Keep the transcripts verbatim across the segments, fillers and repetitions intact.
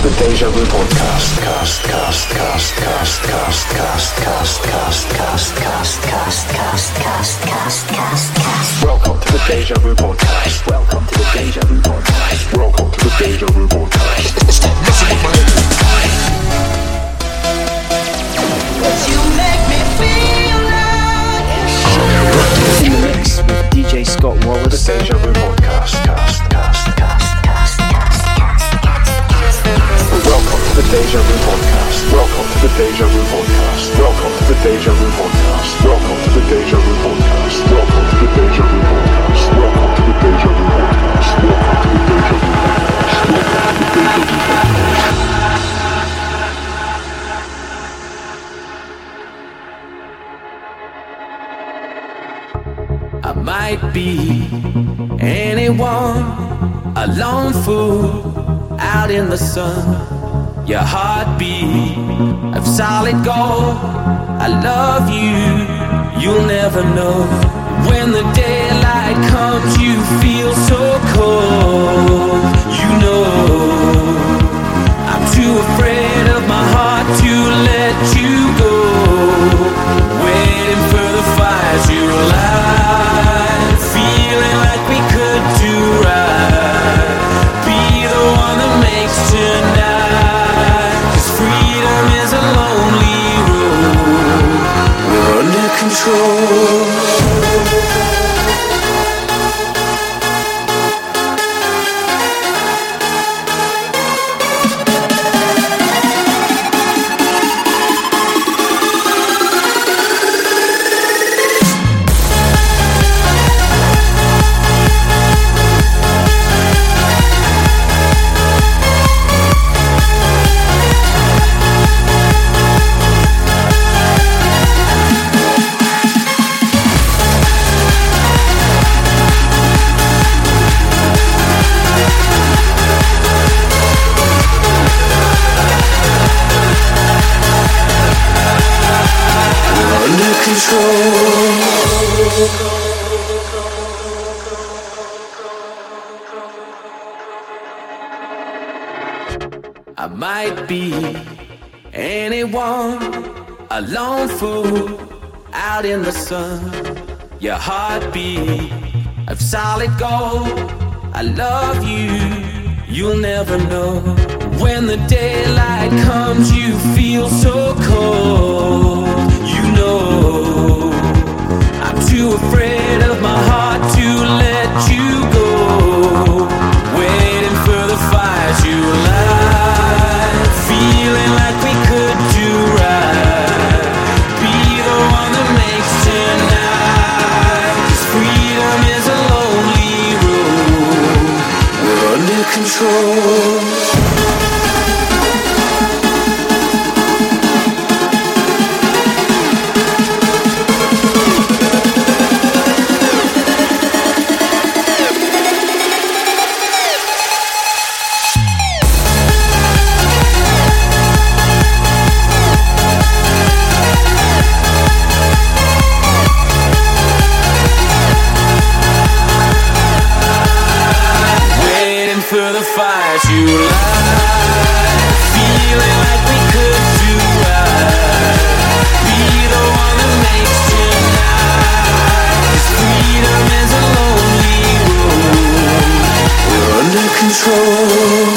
the Deja Vu podcast. Cast, cast, cast, cast, cast, cast, cast, cast, cast, cast, cast, cast, cast, cast, cast, cast. Welcome to the Deja Vu podcast. Welcome to the Deja Vu podcast. Welcome to the Deja Vu podcast. Stop messing with my head. You make me feel like in the mix with D J Scott Wallace. The Deja Vu podcast. Cast, cast, cast, cast, cast, cast, cast. Welcome to the Deja Vu podcast. Welcome to the Deja Vu podcast. Welcome to the Deja Vu podcast. Welcome to the Deja Vu podcast. Welcome to the Deja Vu podcast. Welcome to the Deja Vu podcast. Welcome to the Deja Vu podcast. Welcome to the Deja Vu podcast. I might be anyone, a lone fool out in the sun. Your heartbeat of solid gold. I love you, you'll never know. When the daylight comes, you feel so cold. You know, I'm too afraid of my heart to let you go. Waiting for the fire to light, feeling like we could do right. Be the one that makes tonight. 'Cause freedom is a lonely road. We're under control. I might be anyone, a lone fool out in the sun. Your heartbeat of solid gold. I love you, you'll never know. When the daylight comes, you feel so cold. You know, I'm too afraid of my heart to let you go. Waiting for the fire to light, feeling like we could do right. Be the one that makes tonight. 'Cause freedom is a lonely road. We're under control. For the fire to light, feeling like we could do right. Be the one that makes tonight. 'Cause freedom is a lonely road. We're under control.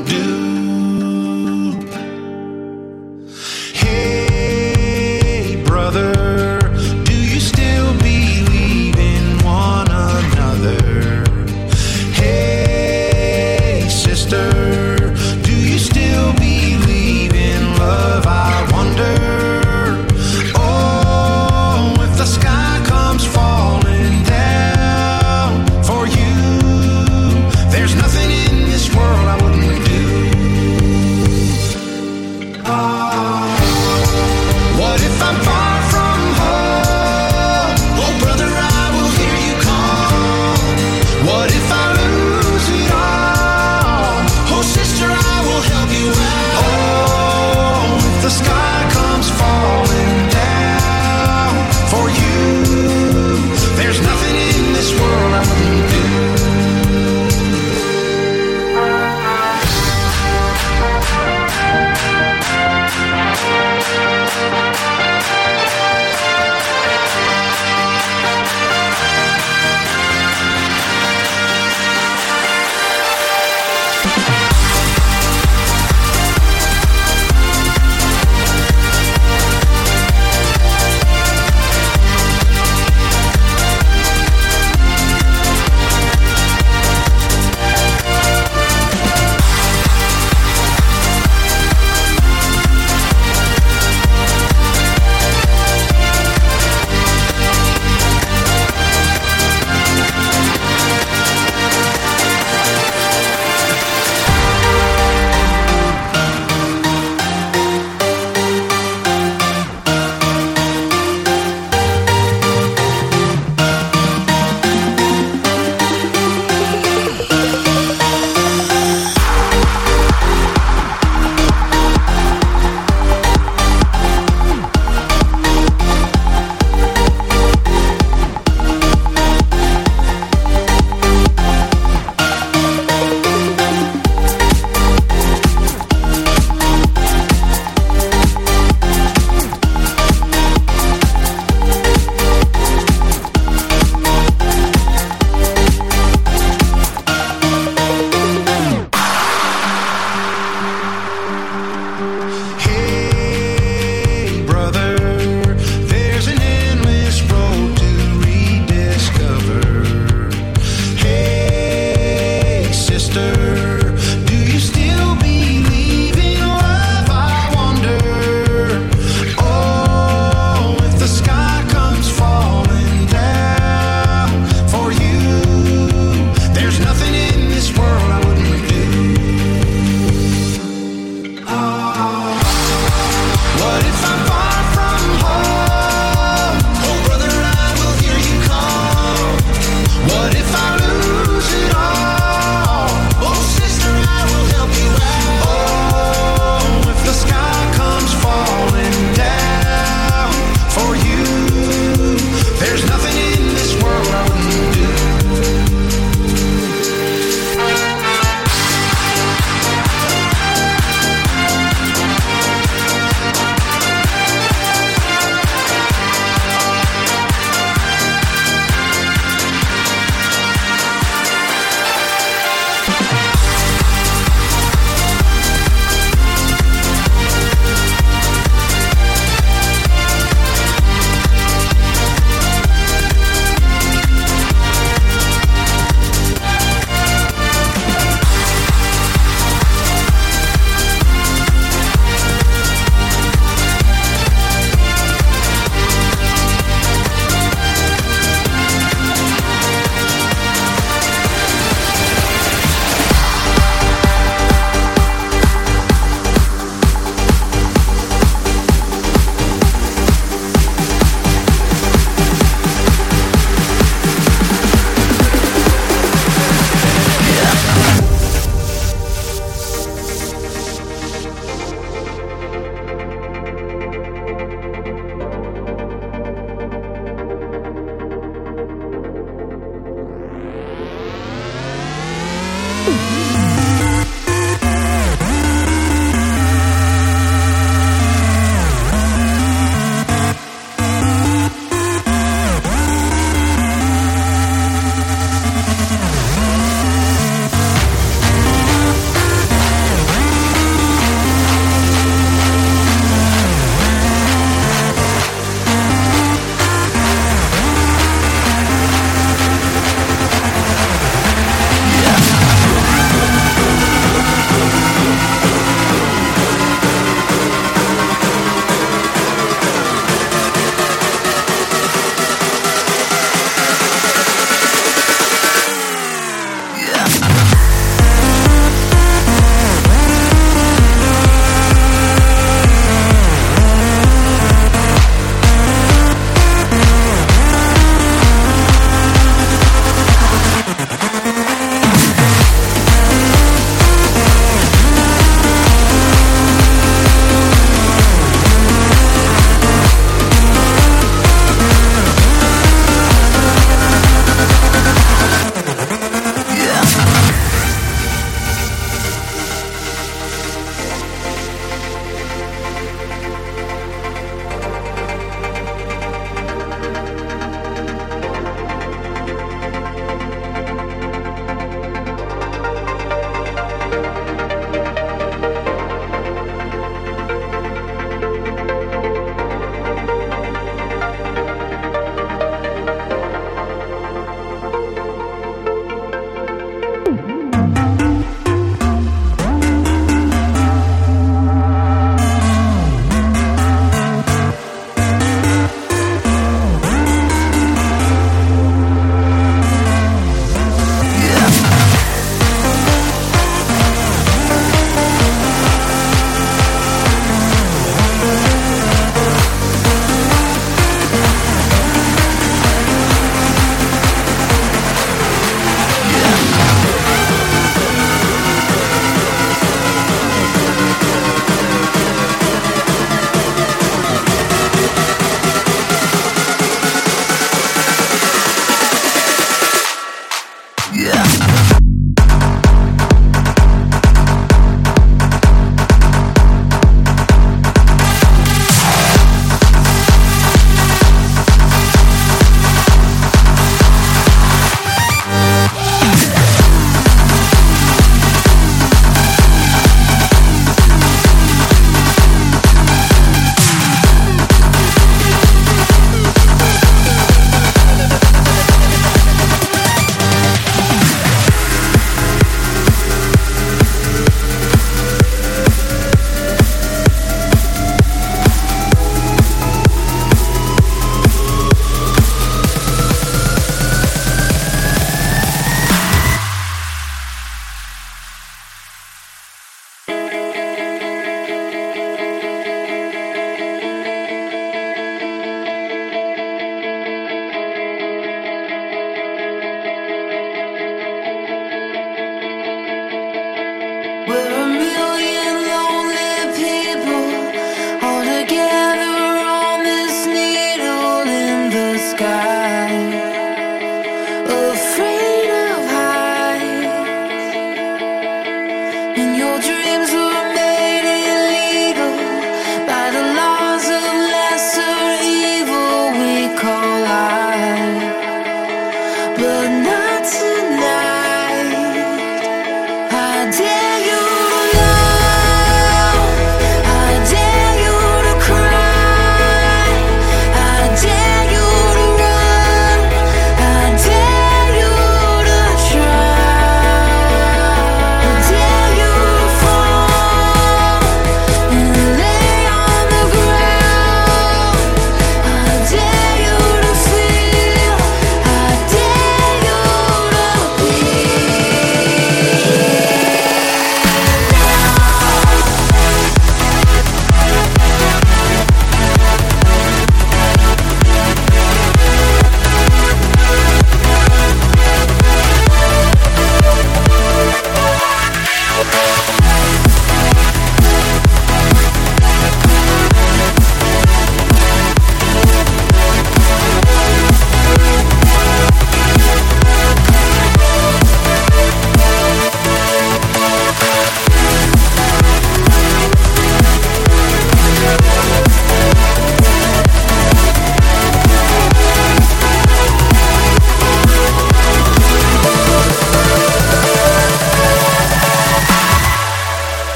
Hey,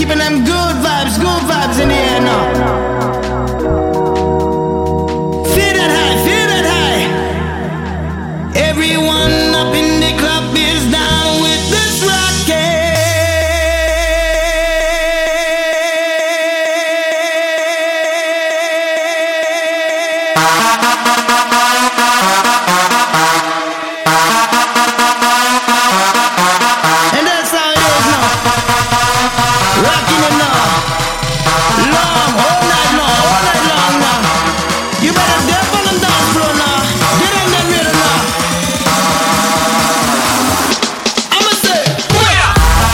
keeping them good vibes, good vibes in the air now. Feel that high, feel that high. Everyone up in the club is down with this rocket. And that's how it is now. Rocking it now. Long, all night long, all night long now. You better dip on the dance floor now. Get in that rhythm now. I'ma say, yeah.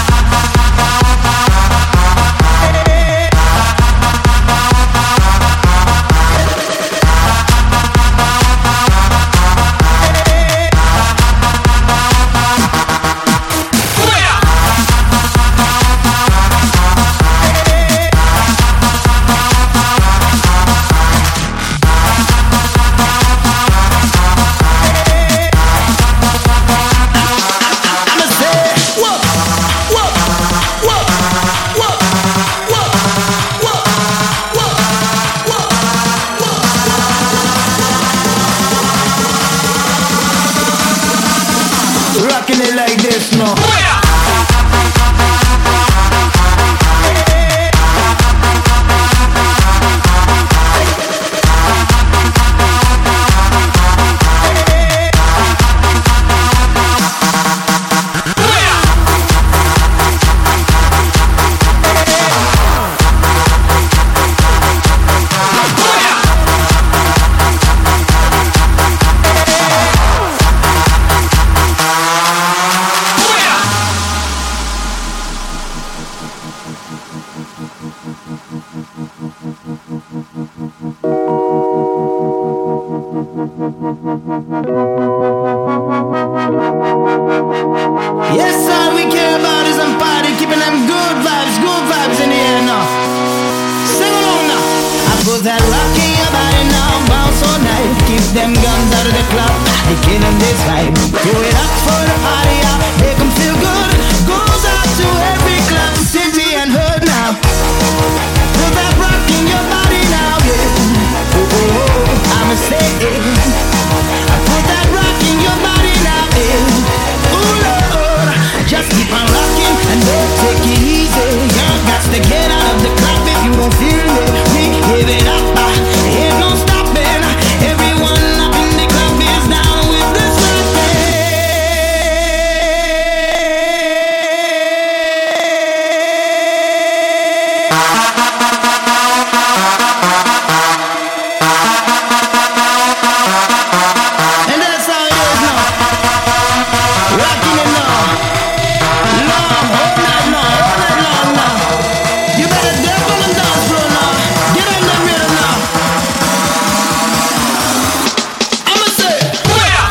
I'ma say, whoa, whoa, whoa, whoa, whoa, whoa, whoa, whoa. Rocking it like this now. Yes, all we care about is them party, keeping them good vibes, good vibes in the air now. Sing along now. I put that rock in your body now, bounce all night. Keep them guns out of the club, they killing this vibe. Throw it up for the party out, make them feel good. Goes out to every club, city and hood now. Put that rock in your body now, yeah. Oh, oh, oh, I'ma say it. I put that rock in your body now, yeah. Ooh, Lord, just keep on rocking and don't take it easy. You got to get out of the club if you don't feel it. We give it up, uh, ain't no stopping. Everyone up in the club is down with this rockin'. And that's how it is now. Rocking it now. Long, all night long, all night long now. You better dip on the dance floor now. Get on that rhythm now. I'ma say, yeah.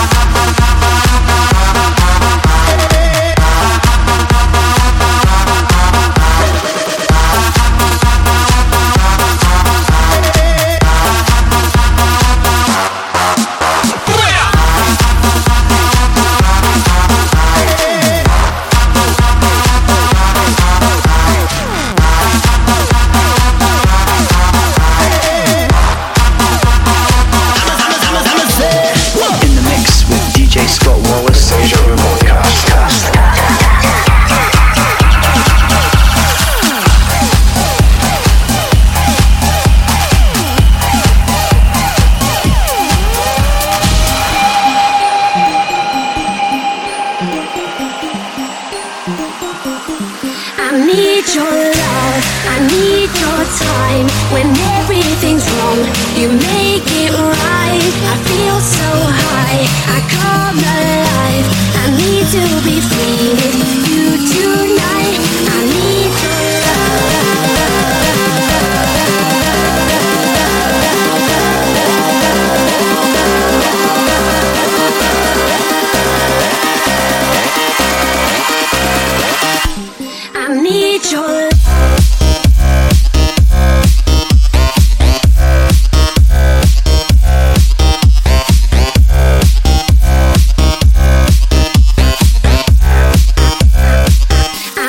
I'ma say, whoa. In the mix with D J Scott Wallace. Deja Vu Podcast. I need your love, I need your time. When everything's wrong, you make it right. I feel so high, I come alive. I need to be free with you tonight. I need your love. I need your love. I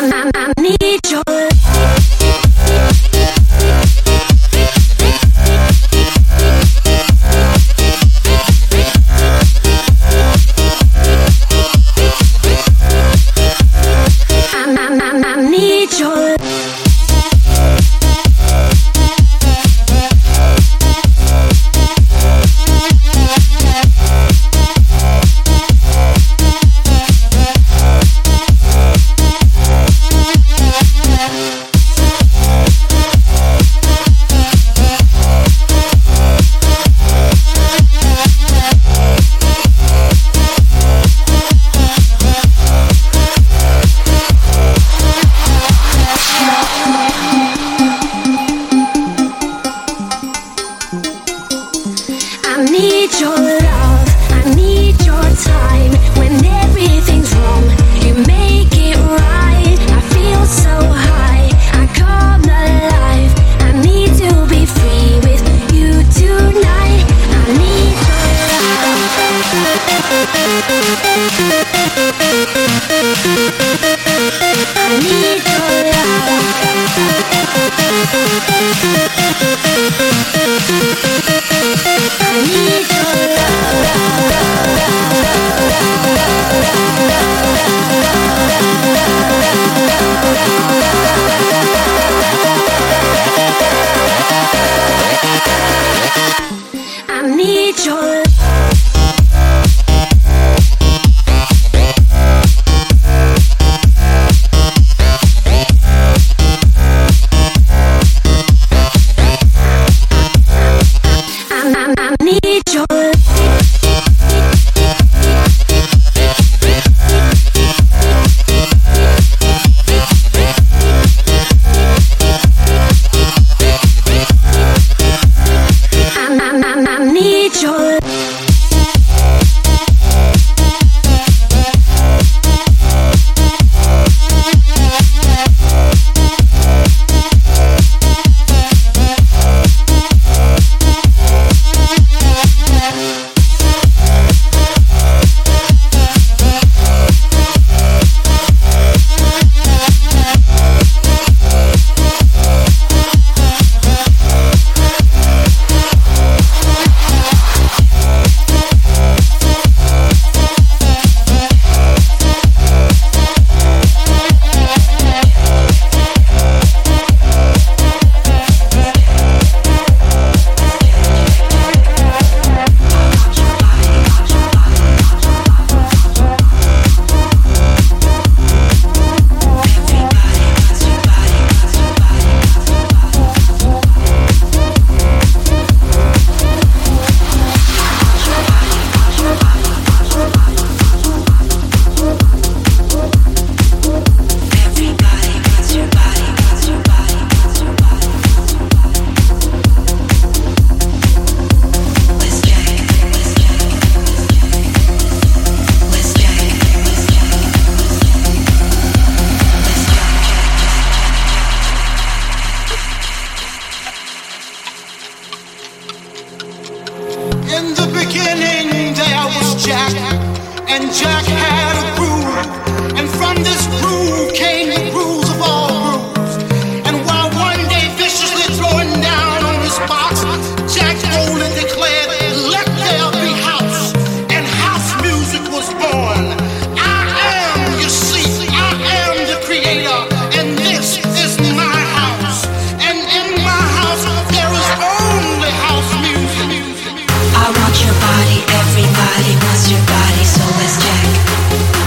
Everybody wants your body, so let's check.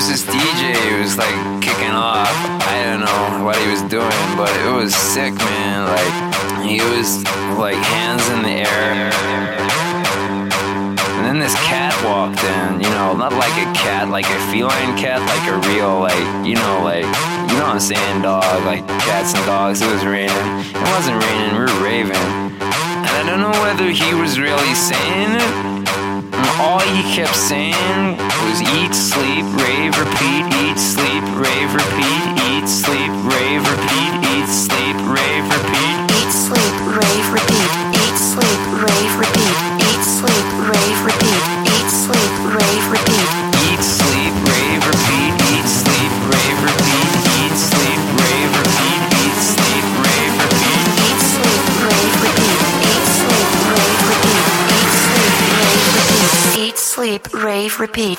was this D J who was like kicking off. I don't know what he was doing, but it was sick, man. Like, he was like hands in the air. And then this cat walked in, you know, not like a cat, like a feline cat, like a real, like, you know, like, you know what I'm saying, dog, like cats and dogs. It was raining. It wasn't raining, we were raving. And I don't know whether he was really saying it. All he kept saying was eat, sleep, rave, repeat, eat, sleep, rave, repeat, eat, sleep, rave, repeat, eat, sleep, rave, repeat. Eat, sleep, rave, repeat. Eat, sleep, rave, repeat. Eat, sleep, rave, repeat. Eat, sleep, rave, repeat. Eat, sleep, rave, repeat, eat, sleep, rave, repeat, eat, sleep, rave, repeat, eat, sleep, rave, repeat. Eat, sleep, rave, repeat. Eat, sleep, rave, repeat. Eat, sleep, rave, repeat.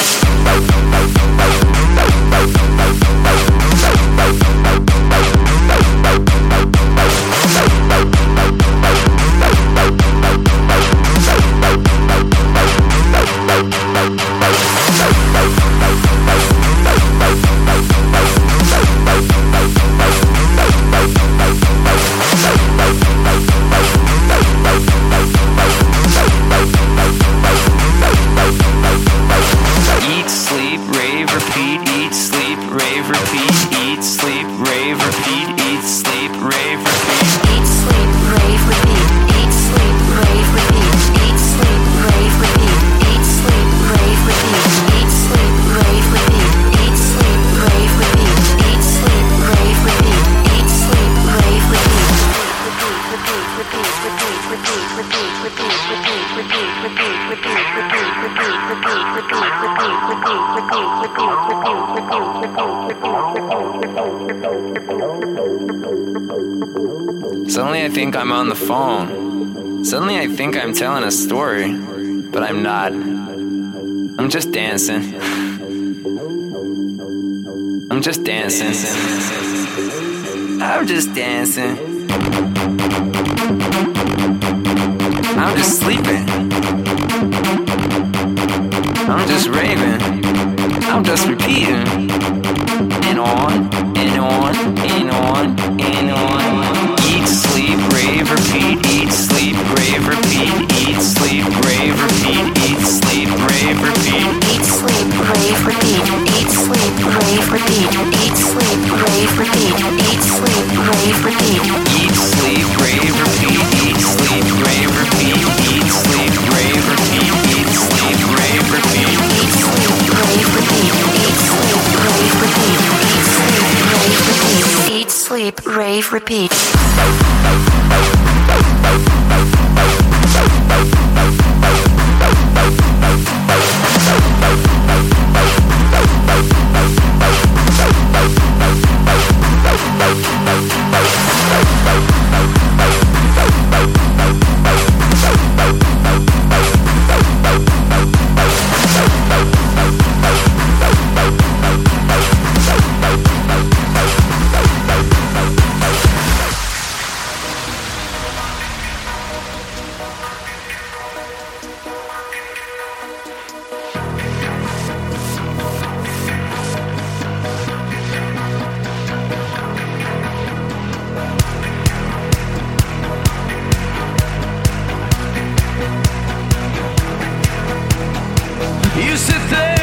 Eat, sleep, rave, repeat, eat, sleep, rave, repeat, eat, sleep, rave, repeat, eat, sleep, rave, repeat. Eat, sleep, rave, repeat. Eat, sleep, rave, repeat. Eat, sleep, rave, repeat. Eat, sleep, rave, repeat. Eat, sleep, rave, repeat. Eat, sleep, rave, repeat. Eat, sleep, rave, repeat. Eat, sleep, rave, repeat. Repeat, repeat, repeat, repeat, repeat, repeat, repeat, repeat, repeat, repeat, repeat, repeat, repeat, repeat, repeat, repeat, repeat, Suddenly I think I'm on the phone. Suddenly I think I'm telling a story, but I'm not. I'm just dancing. I'm just dancing. I'm just dancing. I'm just sleeping. I'm just raving. I'm just repeating. And on, and on, and on, and on. Eat, sleep, rave, repeat. Eat, sleep, rave, repeat. Eat, sleep, rave, repeat. Eat, sleep, rave, repeat. Eat, sleep, rave, repeat. Eat, sleep, rave, repeat. Eat, sleep, rave, repeat. Eat, sleep, rave, repeat. Eat, sleep, rave, repeat. Eat, sleep, rave, repeat. Eat, sleep, rave, repeat. Eat, sleep, rave, repeat. Eat, sleep, rave, repeat. Eat, sleep, rave, repeat. Eat, sleep, rave, repeat. Eat, sleep, rave, repeat. You sit there